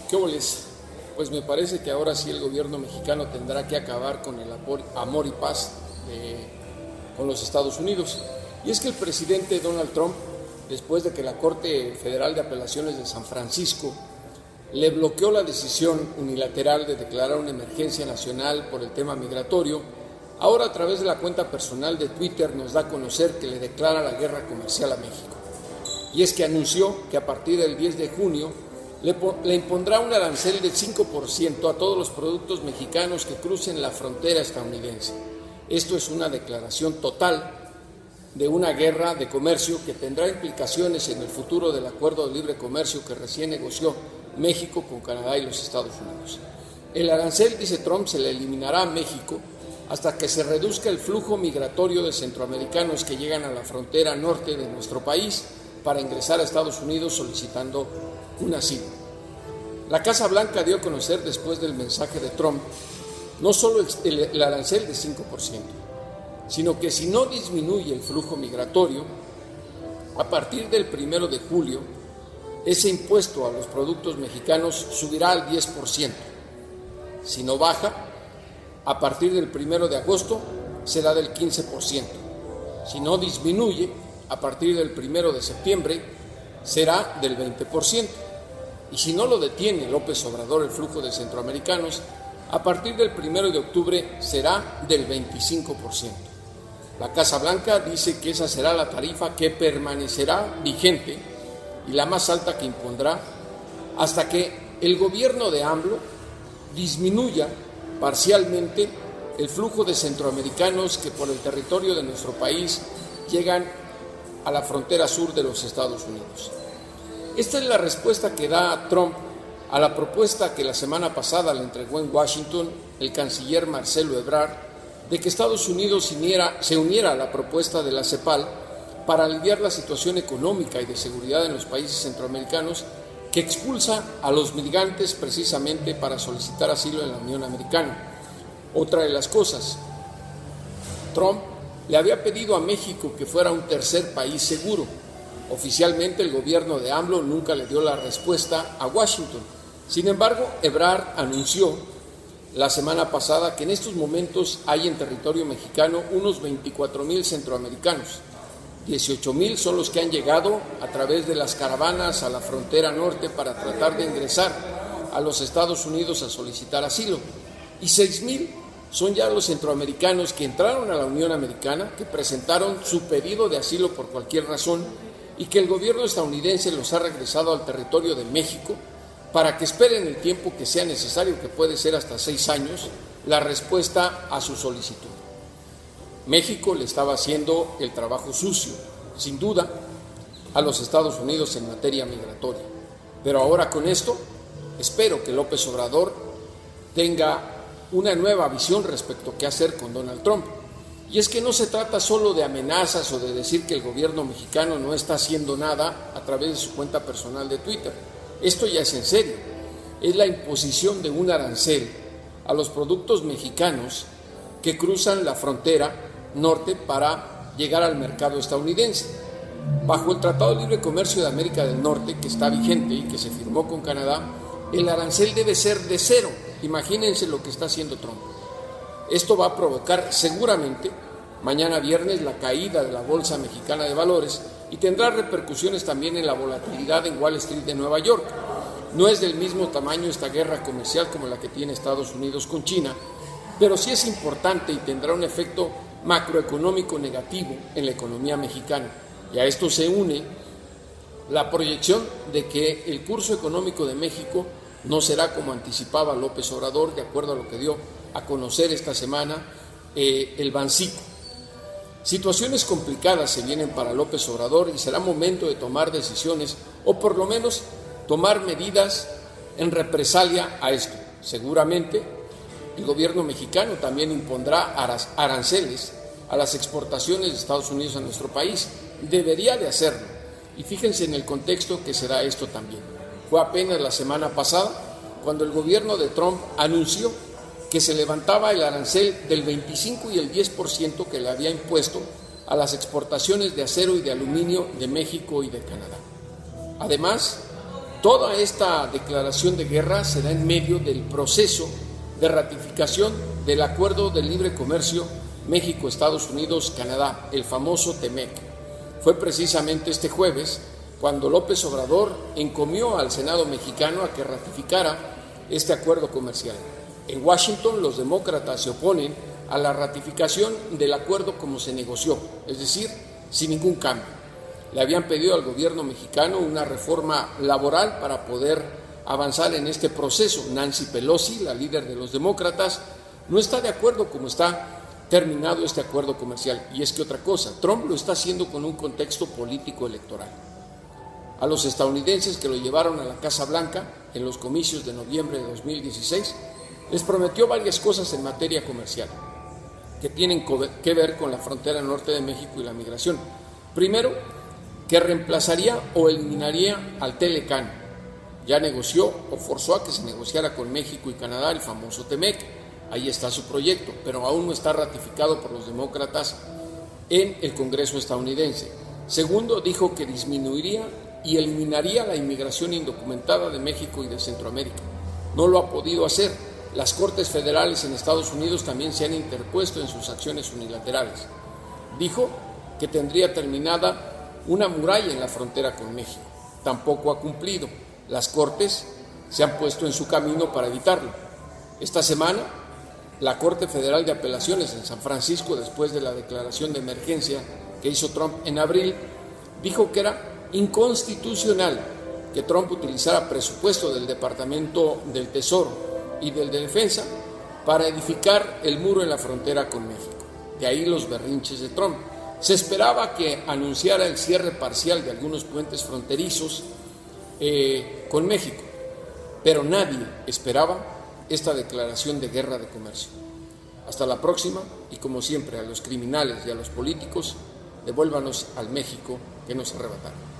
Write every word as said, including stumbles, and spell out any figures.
¿Qué oles? Pues me parece que ahora sí el gobierno mexicano tendrá que acabar con el amor y paz de, con los Estados Unidos. Y es que el presidente Donald Trump, después de que la Corte Federal de Apelaciones de San Francisco le bloqueó la decisión unilateral de declarar una emergencia nacional por el tema migratorio, ahora a través de la cuenta personal de Twitter nos da a conocer que le declara la guerra comercial a México. Y es que anunció que a partir del diez de junio le, le impondrá un arancel del cinco por ciento a todos los productos mexicanos que crucen la frontera estadounidense. Esto es una declaración total de una guerra de comercio que tendrá implicaciones en el futuro del acuerdo de libre comercio que recién negoció México con Canadá y los Estados Unidos. El arancel, dice Trump, se le eliminará a México hasta que se reduzca el flujo migratorio de centroamericanos que llegan a la frontera norte de nuestro país para ingresar a Estados Unidos solicitando un asilo. La Casa Blanca dio a conocer después del mensaje de Trump no solo el, el arancel de cinco por ciento, sino que si no disminuye el flujo migratorio, a partir del primero de julio, ese impuesto a los productos mexicanos subirá al diez por ciento. Si no baja, a partir del primero de agosto será del quince por ciento. Si no disminuye, a partir del primero de septiembre será del veinte por ciento. Y si no lo detiene López Obrador el flujo de centroamericanos, a partir del primero de octubre será del veinticinco por ciento. La Casa Blanca dice que esa será la tarifa que permanecerá vigente y la más alta que impondrá hasta que el gobierno de AMLO disminuya parcialmente el flujo de centroamericanos que por el territorio de nuestro país llegan a la frontera sur de los Estados Unidos. Esta es la respuesta que da Trump a la propuesta que la semana pasada le entregó en Washington el canciller Marcelo Ebrard de que Estados Unidos se uniera, se uniera a la propuesta de la CEPAL para aliviar la situación económica y de seguridad en los países centroamericanos que expulsa a los migrantes precisamente para solicitar asilo en la Unión Americana. Otra de las cosas, Trump le había pedido a México que fuera un tercer país seguro. Oficialmente el gobierno de AMLO nunca le dio la respuesta a Washington. Sin embargo, Ebrard anunció la semana pasada que en estos momentos hay en territorio mexicano unos veinticuatro mil centroamericanos. dieciocho mil son los que han llegado a través de las caravanas a la frontera norte para tratar de ingresar a los Estados Unidos a solicitar asilo. Y seis mil son ya los centroamericanos que entraron a la Unión Americana, que presentaron su pedido de asilo por cualquier razón y que el gobierno estadounidense los ha regresado al territorio de México para que esperen el tiempo que sea necesario, que puede ser hasta seis años, la respuesta a su solicitud. México le estaba haciendo el trabajo sucio, sin duda, a los Estados Unidos en materia migratoria. Pero ahora con esto, espero que López Obrador tenga una nueva visión respecto a qué hacer con Donald Trump. Y es que no se trata solo de amenazas o de decir que el gobierno mexicano no está haciendo nada a través de su cuenta personal de Twitter. Esto ya es en serio. Es la imposición de un arancel a los productos mexicanos que cruzan la frontera norte para llegar al mercado estadounidense. Bajo el Tratado de Libre Comercio de América del Norte, que está vigente y que se firmó con Canadá, el arancel debe ser de cero. Imagínense lo que está haciendo Trump. Esto va a provocar seguramente mañana viernes la caída de la Bolsa Mexicana de Valores y tendrá repercusiones también en la volatilidad en Wall Street de Nueva York. No es del mismo tamaño esta guerra comercial como la que tiene Estados Unidos con China, pero sí es importante y tendrá un efecto macroeconómico negativo en la economía mexicana. Y a esto se une la proyección de que el curso económico de México no será como anticipaba López Obrador, de acuerdo a lo que dio a conocer esta semana eh, el Bancico. Situaciones complicadas se vienen para López Obrador y será momento de tomar decisiones o por lo menos tomar medidas en represalia a esto. Seguramente el gobierno mexicano también impondrá aranceles a las exportaciones de Estados Unidos a nuestro país. Debería de hacerlo. Y fíjense en el contexto que se da esto también. Fue apenas la semana pasada cuando el gobierno de Trump anunció que se levantaba el arancel del veinticinco y el diez por ciento que le había impuesto a las exportaciones de acero y de aluminio de México y de Canadá. Además, Toda esta declaración de guerra se da en medio del proceso de ratificación del Acuerdo de Libre Comercio México, Estados Unidos, Canadá, el famoso TEMEC. Fue precisamente este jueves cuando López Obrador encomió al Senado mexicano a que ratificara este acuerdo comercial. En Washington, los demócratas se oponen a la ratificación del acuerdo como se negoció, es decir, sin ningún cambio. Le habían pedido al gobierno mexicano una reforma laboral para poder avanzar en este proceso. Nancy Pelosi, la líder de los demócratas, no está de acuerdo como está terminado este acuerdo comercial. Y es que otra cosa, Trump lo está haciendo con un contexto político electoral. A los estadounidenses que lo llevaron a la Casa Blanca en los comicios de noviembre de dos mil dieciséis, les prometió varias cosas en materia comercial que tienen que ver con la frontera norte de México y la migración. Primero, que reemplazaría o eliminaría al Telecán. Ya negoció o forzó a que se negociara con México y Canadá el famoso TEMEC. Ahí está su proyecto, pero aún no está ratificado por los demócratas en el Congreso estadounidense. Segundo, dijo que disminuiría y eliminaría la inmigración indocumentada de México y de Centroamérica. No lo ha podido hacer. Las Cortes Federales en Estados Unidos también se han interpuesto en sus acciones unilaterales. Dijo que tendría terminada una muralla en la frontera con México. Tampoco ha cumplido. Las Cortes se han puesto en su camino para evitarlo. Esta semana, la Corte Federal de Apelaciones en San Francisco, después de la declaración de emergencia que hizo Trump en abril, dijo que era inconstitucional que Trump utilizara presupuesto del Departamento del Tesoro y del de Defensa para edificar el muro en la frontera con México. De ahí los berrinches de Trump. Se esperaba que anunciara el cierre parcial de algunos puentes fronterizos eh, con México, pero nadie esperaba esta declaración de guerra de comercio. Hasta la próxima, y como siempre, a los criminales y a los políticos, devuélvanos al México que nos arrebataron.